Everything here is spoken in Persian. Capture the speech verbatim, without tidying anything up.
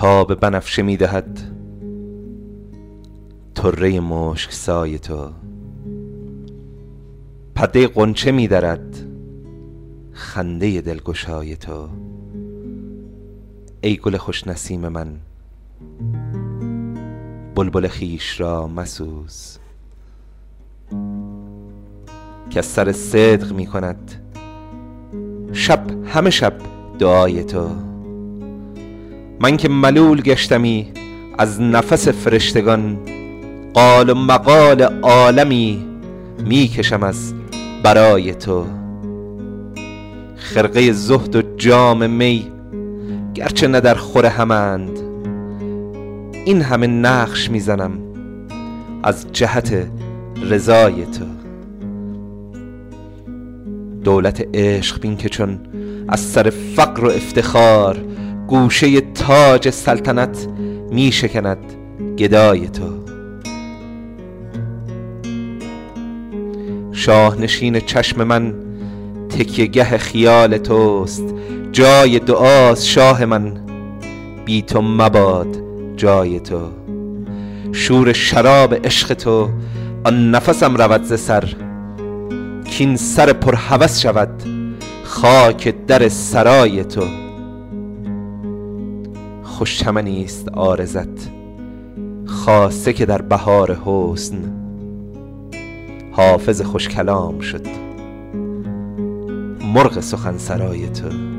تاب بنفشه می دهد طره مشک سای تو، پرده غنچه می درد خنده دلگشای تو. ای گل خوش نسیم من، بلبل خویش را مسوز، که از سر صدق می کند شب همه شب دعای تو. من که ملول گشتمی از نفس فرشتگان، قال و مقال عالمی می کشم از برای تو. خرقه زهد و جام می گرچه نه در خور همند، این همه نقش میزنم از جهت رضای تو. دولت عشق بین که چون از سر فقر و افتخار، گوشه تاج سلطنت می شکند گدای تو. شاه نشین چشم من تکیه گه خیال توست، جای دعاست شاه من بی تو مباد جای تو. شور شراب عشق تو آن نفسم رود ز سر، کین سر پر هوس شود خاک در سرای تو. خوش چمنی است عارضت خاصه که در بهار حسن، حافظ خوش کلام شد مرغ سخن سرای تو.